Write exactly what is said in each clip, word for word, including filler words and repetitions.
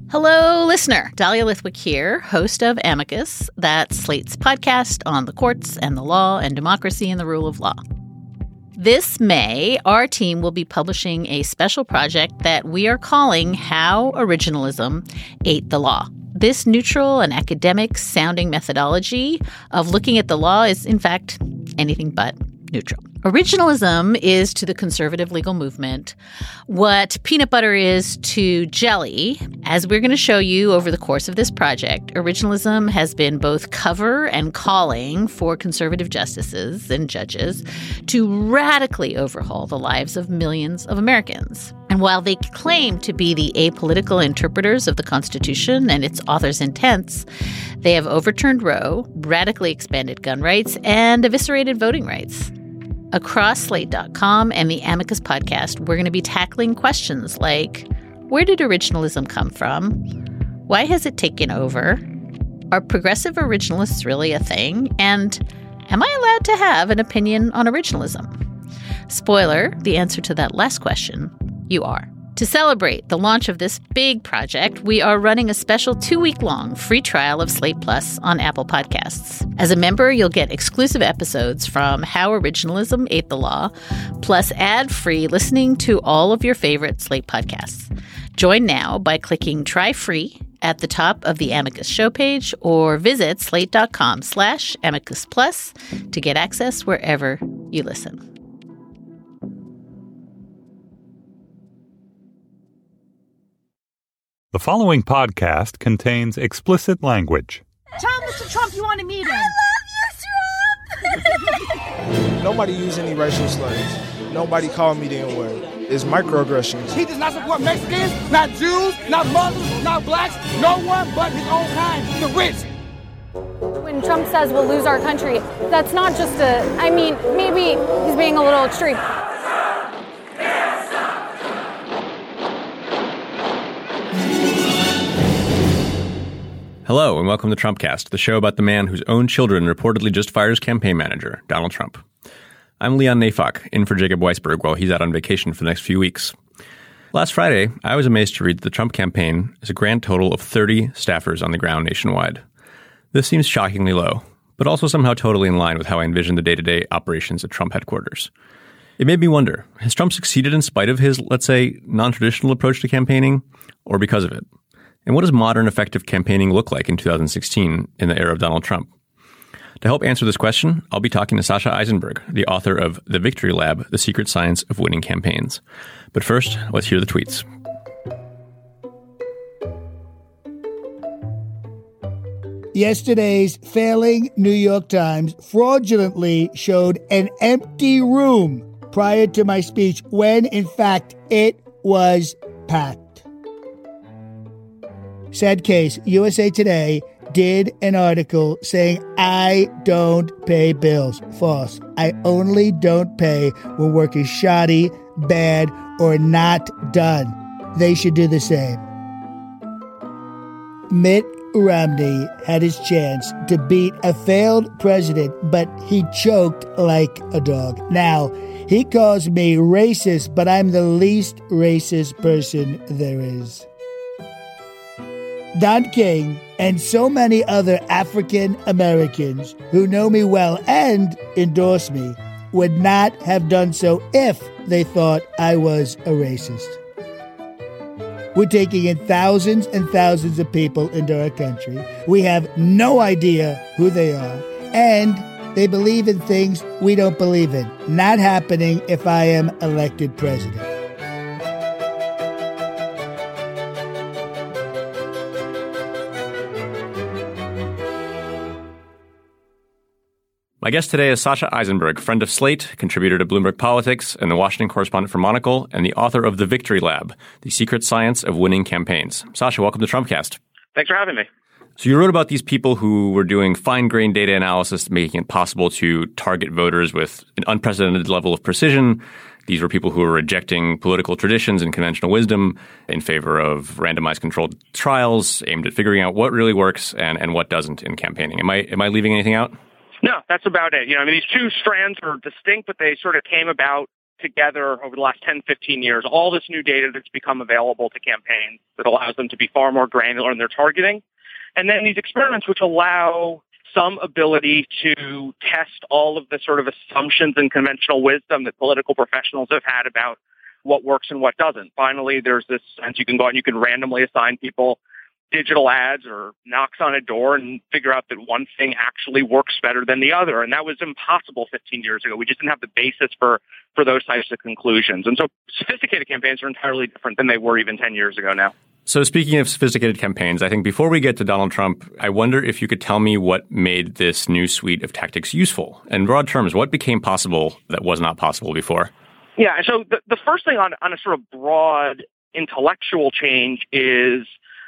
Hello, listener. Dahlia Lithwick here, host of Amicus, that's Slate's podcast on the courts and the law and democracy and the rule of law. This May, our team will be publishing a special project that we are calling How Originalism Ate the Law. This neutral and academic-sounding methodology of looking at the law is, in fact, anything but neutral. Originalism is to the conservative legal movement what peanut butter is to jelly. As we're going to show you over the course of this project, originalism has been both cover and calling for conservative justices and judges to radically overhaul the lives of millions of Americans. And while they claim to be the apolitical interpreters of the Constitution and its author's intents, they have overturned Roe, radically expanded gun rights, and eviscerated voting rights. Across Slate dot com and the Amicus podcast, we're going to be tackling questions like, where did originalism come from? Why has it taken over? Are progressive originalists really a thing? And am I allowed to have an opinion on originalism? Spoiler, the answer to that last question, you are. To celebrate the launch of this big project, we are running a special two-week-long free trial of Slate Plus on Apple Podcasts. As a member, you'll get exclusive episodes from How Originalism Ate the Law, plus ad-free listening to all of your favorite Slate podcasts. Join now by clicking Try Free at the top of the Amicus show page or visit slate.com slash Amicus Plus to get access wherever you listen. The following podcast contains explicit language. Tell Mister Trump you want to meet him. I love you, Trump! Nobody used any racial slurs. Nobody called me the N-word. It's microaggressions. He does not support Mexicans, not Jews, not Muslims, not blacks, no one but his own kind, the rich. When Trump says we'll lose our country, that's not just a, I mean, maybe he's being a little extreme. Hello, and welcome to Trumpcast, the show about the man whose own children reportedly just fired his campaign manager, Donald Trump. I'm Leon Neyfakh, in for Jacob Weisberg while he's out on vacation for the next few weeks. Last Friday, I was amazed to read that the Trump campaign is a grand total of thirty staffers on the ground nationwide. This seems shockingly low, but also somehow totally in line with how I envisioned the day-to-day operations at Trump headquarters. It made me wonder, has Trump succeeded in spite of his, let's say, non-traditional approach to campaigning, or because of it? And what does modern effective campaigning look like in two thousand sixteen in the era of Donald Trump? To help answer this question, I'll be talking to Sasha Eisenberg, the author of The Victory Lab, The Secret Science of Winning Campaigns. But first, let's hear the tweets. Yesterday's failing New York Times fraudulently showed an empty room prior to my speech when, in fact, it was packed. Sad case, U S A Today did an article saying, I don't pay bills. False. I only don't pay when work is shoddy, bad, or not done. They should do the same. Mitt Romney had his chance to beat a failed president, but he choked like a dog. Now, he calls me racist, but I'm the least racist person there is. Don King and so many other African Americans who know me well and endorse me would not have done so if they thought I was a racist. We're taking in thousands and thousands of people into our country. We have no idea who they are, and they believe in things we don't believe in. Not happening if I am elected president. My guest today is Sasha Eisenberg, friend of Slate, contributor to Bloomberg Politics, and the Washington correspondent for Monocle, and the author of The Victory Lab, The Secret Science of Winning Campaigns. Sasha, welcome to Trumpcast. Thanks for having me. So you wrote about these people who were doing fine-grained data analysis, making it possible to target voters with an unprecedented level of precision. These were people who were rejecting political traditions and conventional wisdom in favor of randomized controlled trials aimed at figuring out what really works and, and what doesn't in campaigning. Am I am I leaving anything out? No, that's about it. You know, I mean, these two strands are distinct, but they sort of came about together over the last ten, fifteen years, all this new data that's become available to campaigns that allows them to be far more granular in their targeting. And then these experiments which allow some ability to test all of the sort of assumptions and conventional wisdom that political professionals have had about what works and what doesn't. Finally, there's this sense you can go out and you can randomly assign people digital ads or knocks on a door and figure out that one thing actually works better than the other. And that was impossible fifteen years ago. We just didn't have the basis for, for those types of conclusions. And so sophisticated campaigns are entirely different than they were even ten years ago now. So speaking of sophisticated campaigns, I think before we get to Donald Trump, I wonder if you could tell me what made this new suite of tactics useful. In broad terms, what became possible that was not possible before? Yeah, so the, the first thing on, on a sort of broad intellectual change is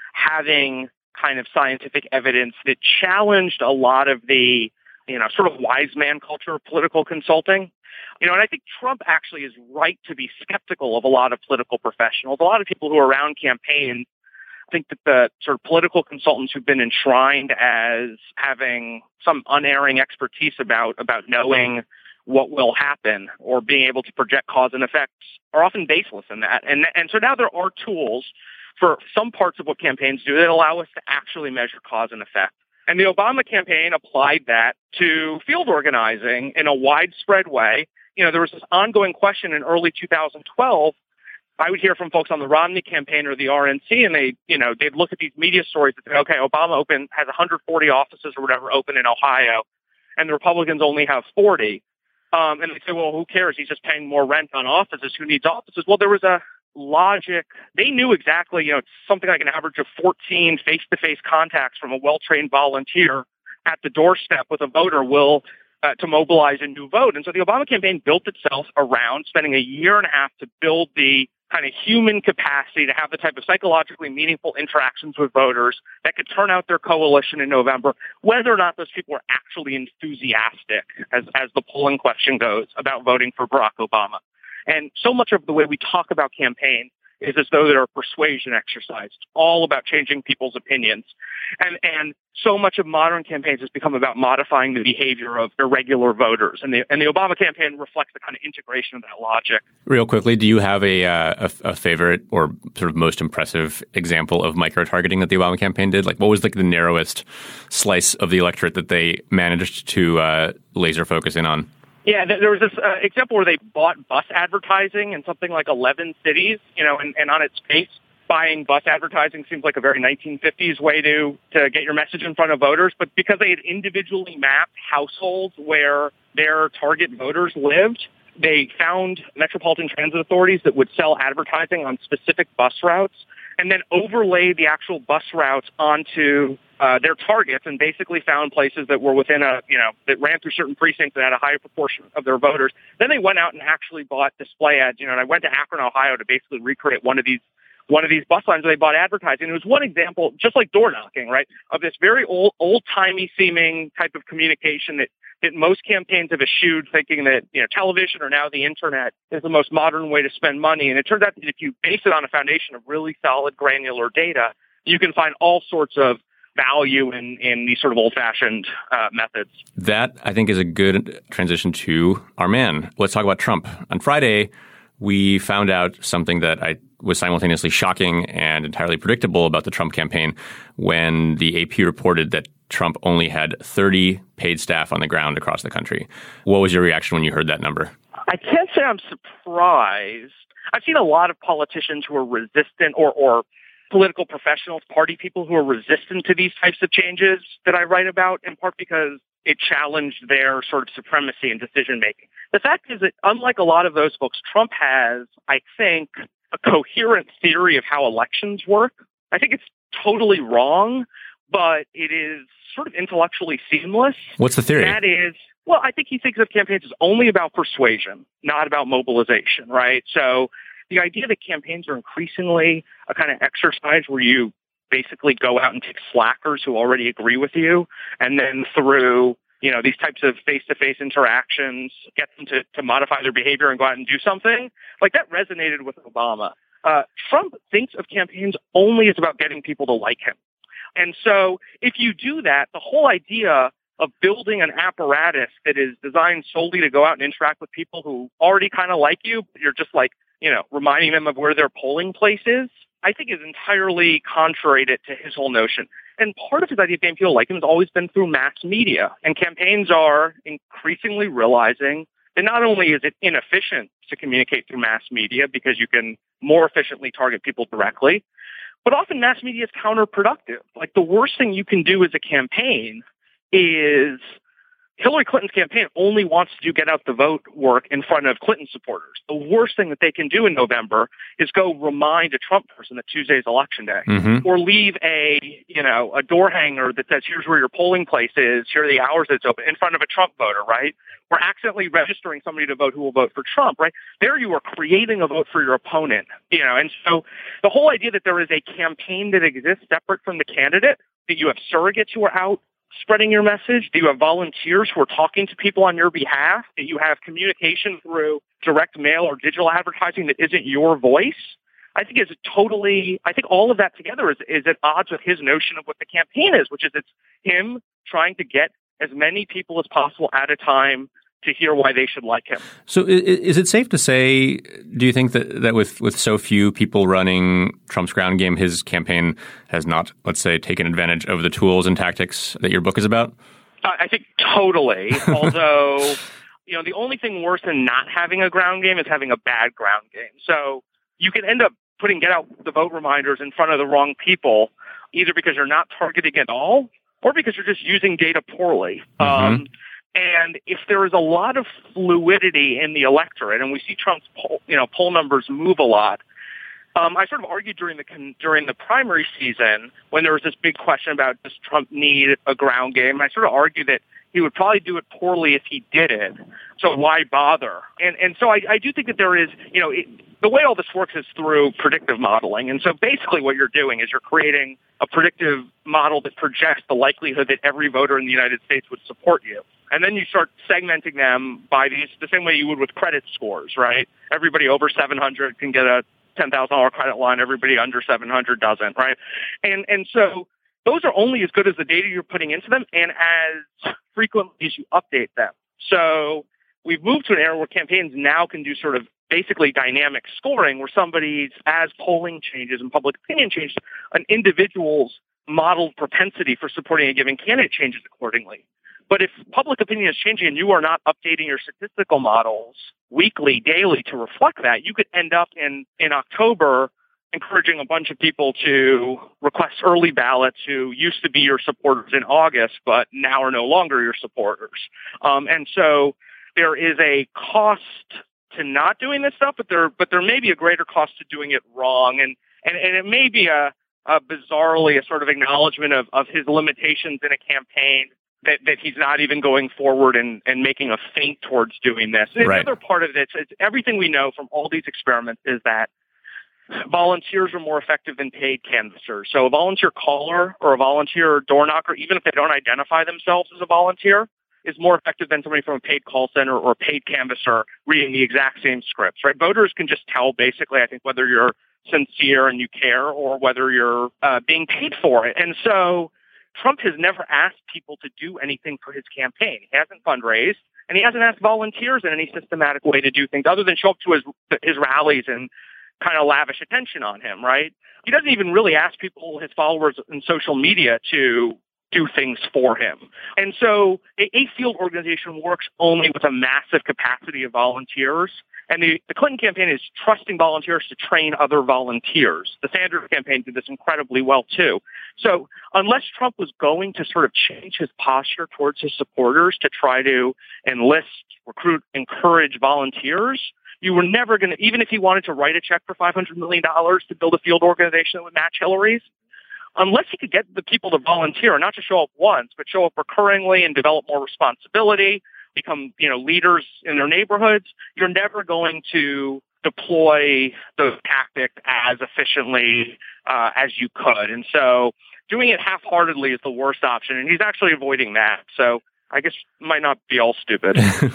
having kind of scientific evidence that challenged a lot of the, you know, sort of wise man culture of political consulting. You know, and I think Trump actually is right to be skeptical of a lot of political professionals. A lot of people who are around campaigns think that the sort of political consultants who've been enshrined as having some unerring expertise about, about knowing what will happen or being able to project cause and effects are often baseless in that. And, and so now there are tools for some parts of what campaigns do that allow us to actually measure cause and effect. And the Obama campaign applied that to field organizing in a widespread way. You know, there was this ongoing question in early two thousand twelve. I would hear from folks on the Romney campaign or the R N C, and they, you know, they'd look at these media stories and say, okay, Obama open has one hundred forty offices or whatever open in Ohio, and the Republicans only have forty. Um, and they say, well, who cares? He's just paying more rent on offices. Who needs offices? Well, there was a logic. They knew exactly, you know, something like an average of fourteen face-to-face contacts from a well-trained volunteer at the doorstep with a voter will uh, to mobilize a new vote. And so the Obama campaign built itself around spending a year and a half to build the kind of human capacity to have the type of psychologically meaningful interactions with voters that could turn out their coalition in November, whether or not those people are actually enthusiastic, as, as the polling question goes, about voting for Barack Obama. And so much of the way we talk about campaigns is as though they're a persuasion exercise. It's all about changing people's opinions. And and so much of modern campaigns has become about modifying the behavior of irregular voters. And the and the Obama campaign reflects the kind of integration of that logic. Real quickly, do you have a, uh, a, a favorite or sort of most impressive example of micro-targeting that the Obama campaign did? Like, what was like the narrowest slice of the electorate that they managed to uh, laser focus in on? Yeah, there was this uh, example where they bought bus advertising in something like eleven cities, you know, and, and on its face, buying bus advertising seems like a very nineteen fifties way to, to get your message in front of voters. But because they had individually mapped households where their target voters lived, they found metropolitan transit authorities that would sell advertising on specific bus routes and then overlay the actual bus routes onto uh, their targets and basically found places that were within a, you know, that ran through certain precincts that had a higher proportion of their voters. Then they went out and actually bought display ads, you know, and I went to Akron, Ohio to basically recreate one of these one of these bus lines where they bought advertising. It was one example, just like door knocking, right, of this very old, old-timey seeming type of communication that, that most campaigns have eschewed, thinking that, you know, television or now the internet is the most modern way to spend money. And it turns out that if you base it on a foundation of really solid granular data, you can find all sorts of value in, in these sort of old-fashioned uh, methods. That, I think, is a good transition to our man. Let's talk about Trump. On Friday, we found out something that I was simultaneously shocking and entirely predictable about the Trump campaign when the A P reported that Trump only had thirty paid staff on the ground across the country. What was your reaction when you heard that number? I can't say I'm surprised. I've seen a lot of politicians who are resistant or, or political professionals, party people who are resistant to these types of changes that I write about, in part because it challenged their sort of supremacy in decision-making. The fact is that unlike a lot of those folks, Trump has, I think, a coherent theory of how elections work. I think it's totally wrong, but it is sort of intellectually seamless. What's the theory? That is, well, I think he thinks of campaigns as only about persuasion, not about mobilization, right? So the idea that campaigns are increasingly a kind of exercise where you basically go out and take slackers who already agree with you, and then through, you know, these types of face-to-face interactions, get them to, to modify their behavior and go out and do something. Like, that resonated with Obama. Uh, Trump thinks of campaigns only as about getting people to like him. And so if you do that, the whole idea of building an apparatus that is designed solely to go out and interact with people who already kind of like you, but you're just like, you know, reminding them of where their polling place is, I think is entirely contrary to, to his whole notion. And part of his idea of getting people like him has always been through mass media. And campaigns are increasingly realizing that not only is it inefficient to communicate through mass media because you can more efficiently target people directly, but often mass media is counterproductive. Like the worst thing you can do as a campaign is Hillary Clinton's campaign only wants to do get out the vote work in front of Clinton supporters. The worst thing that they can do in November is go remind a Trump person that Tuesday is election day, mm-hmm. or leave a, you know, a door hanger that says, here's where your polling place is, here are the hours it's open, in front of a Trump voter, right? Or accidentally registering somebody to vote who will vote for Trump, right? There you are creating a vote for your opponent, you know, and so the whole idea that there is a campaign that exists separate from the candidate, that you have surrogates who are out spreading your message, that you have volunteers who are talking to people on your behalf, that you have communication through direct mail or digital advertising that isn't your voice, I think is totally, I think all of that together is, is at odds with his notion of what the campaign is, which is it's him trying to get as many people as possible at a time to hear why they should like him. So is it safe to say, do you think that, that with, with so few people running Trump's ground game, his campaign has not, let's say, taken advantage of the tools and tactics that your book is about? I think totally. Although, you know, the only thing worse than not having a ground game is having a bad ground game. So you can end up putting get out the vote reminders in front of the wrong people, either because you're not targeting at all or because you're just using data poorly. Mm-hmm. Um, And if there is a lot of fluidity in the electorate, and we see Trump's poll, you know, poll numbers move a lot, um, I sort of argued during the during the primary season when there was this big question about does Trump need a ground game. I sort of argued that he would probably do it poorly if he did it. So why bother? And and so I, I do think that there is, you know, it, the way all this works is through predictive modeling. And so basically what you're doing is you're creating a predictive model that projects the likelihood that every voter in the United States would support you. And then you start segmenting them by these, the same way you would with credit scores, right? Everybody over seven hundred can get a ten thousand dollars credit line. Everybody under seven hundred doesn't, right? And and so those are only as good as the data you're putting into them and as frequently as you update them. So we've moved to an era where campaigns now can do sort of basically dynamic scoring where somebody's, as polling changes and public opinion changes, an individual's modeled propensity for supporting a given candidate changes accordingly. But if public opinion is changing and you are not updating your statistical models weekly, daily to reflect that, you could end up in, in October encouraging a bunch of people to request early ballots who used to be your supporters in August, but now are no longer your supporters. Um, and so there is a cost to not doing this stuff, but there but there may be a greater cost to doing it wrong. And, and, and it may be a, a bizarrely a sort of acknowledgement of, of his limitations in a campaign that, that he's not even going forward and, and making a feint towards doing this. And right. Another part of it, it's everything we know from all these experiments is that volunteers are more effective than paid canvassers. So a volunteer caller or a volunteer door knocker, even if they don't identify themselves as a volunteer, is more effective than somebody from a paid call center or a paid canvasser reading the exact same scripts, right? Voters can just tell basically, I think, whether you're sincere and you care or whether you're uh, being paid for it. And so Trump has never asked people to do anything for his campaign. He hasn't fundraised, and he hasn't asked volunteers in any systematic way to do things other than show up to his his rallies and kind of lavish attention on him, right? He doesn't even really ask people, his followers in social media, to do things for him. And so a, a field organization works only with a massive capacity of volunteers. And the, the Clinton campaign is trusting volunteers to train other volunteers. The Sanders campaign did this incredibly well, too. So unless Trump was going to sort of change his posture towards his supporters to try to enlist, recruit, encourage volunteers, you were never going to, even if he wanted to write a check for five hundred million dollars to build a field organization that would match Hillary's, unless he could get the people to volunteer, not to show up once, but show up recurringly and develop more responsibility, become, you know, leaders in their neighborhoods, you're never going to deploy those tactics as efficiently uh, as you could. And so doing it half-heartedly is the worst option, and he's actually avoiding that. So I guess it might not be all stupid.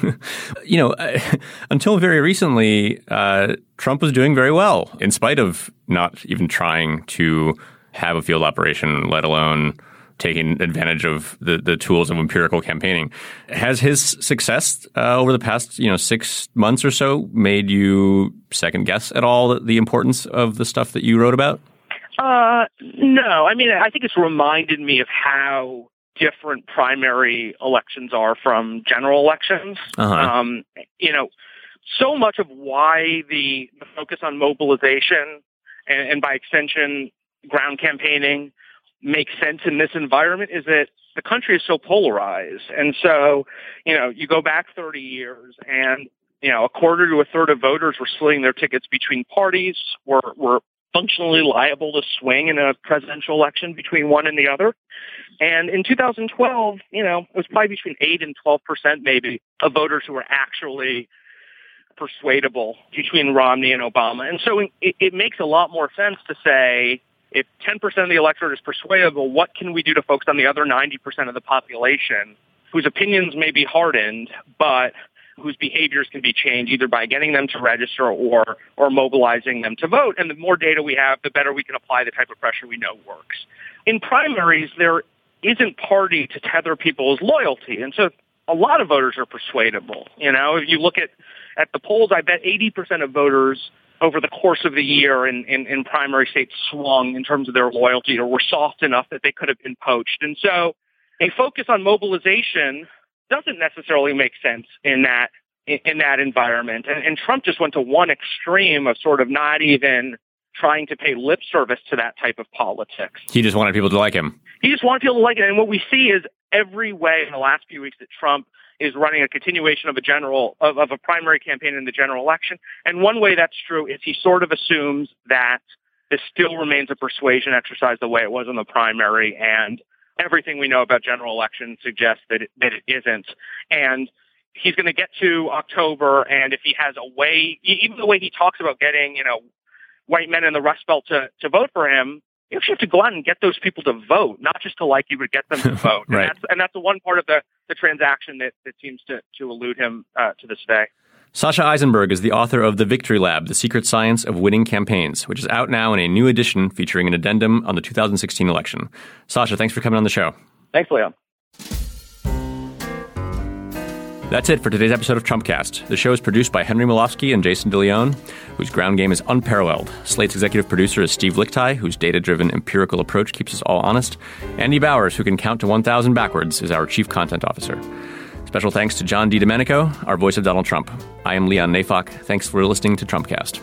You know, uh, until very recently, uh, Trump was doing very well, in spite of not even trying to have a field operation, let alone taking advantage of the, the tools of empirical campaigning. Has his success uh, over the past, you know, six months or so made you second guess at all the importance of the stuff that you wrote about? Uh, no. I mean, I think it's reminded me of how different primary elections are from general elections. Uh-huh. Um, you know, so much of why the, the focus on mobilization and, and by extension, ground campaigning makes sense in this environment is that the country is so polarized. And so, you know, you go back thirty years and, you know, a quarter to a third of voters were splitting their tickets between parties, were, were functionally liable to swing in a presidential election between one and the other. And in two thousand twelve, you know, it was probably between eight and twelve percent maybe of voters who were actually persuadable between Romney and Obama. And so it, it makes a lot more sense to say, if ten percent of the electorate is persuadable, what can we do to focus on the other ninety percent of the population whose opinions may be hardened, but whose behaviors can be changed either by getting them to register or or mobilizing them to vote. And the more data we have, the better we can apply the type of pressure we know works. In primaries, there isn't party to tether people's loyalty. And so a lot of voters are persuadable. You know, if you look at, at the polls, I bet eighty percent of voters over the course of the year in, in, in primary states swung in terms of their loyalty or were soft enough that they could have been poached. And so a focus on mobilization doesn't necessarily make sense in that in, in that environment. And, and Trump just went to one extreme of sort of not even trying to pay lip service to that type of politics. He just wanted people to like him. He just wanted people to like it. And what we see is every way in the last few weeks that Trump is running a continuation of a general of, of a primary campaign in the general election. And one way that's true is he sort of assumes that this still remains a persuasion exercise the way it was in the primary, and everything we know about general elections suggests that it, that it isn't. And he's going to get to October, and if he has a way, even the way he talks about getting, you know, white men in the Rust Belt to, to vote for him, you actually have to go out and get those people to vote, not just to like you, but get them to vote. Right. And that's, and that's the one part of the, the transaction that, that seems to, to elude him uh, to this day. Sasha Eisenberg is the author of The Victory Lab, The Secret Science of Winning Campaigns, which is out now in a new edition featuring an addendum on the two thousand sixteen election. Sasha, thanks for coming on the show. Thanks, Leon. That's it for today's episode of Trumpcast. The show is produced by Henry Molofsky and Jason DeLeon, whose ground game is unparalleled. Slate's executive producer is Steve Lichtai, whose data-driven empirical approach keeps us all honest. Andy Bowers, who can count to one thousand backwards, is our chief content officer. Special thanks to John DiDomenico, our voice of Donald Trump. I am Leon Neyfakh. Thanks for listening to Trumpcast.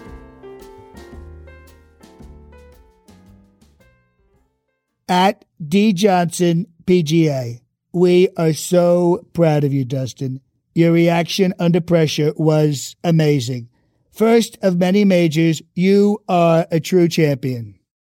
At D Johnson P G A, we are so proud of you, Dustin. Your reaction under pressure was amazing. First of many majors, you are a true champion.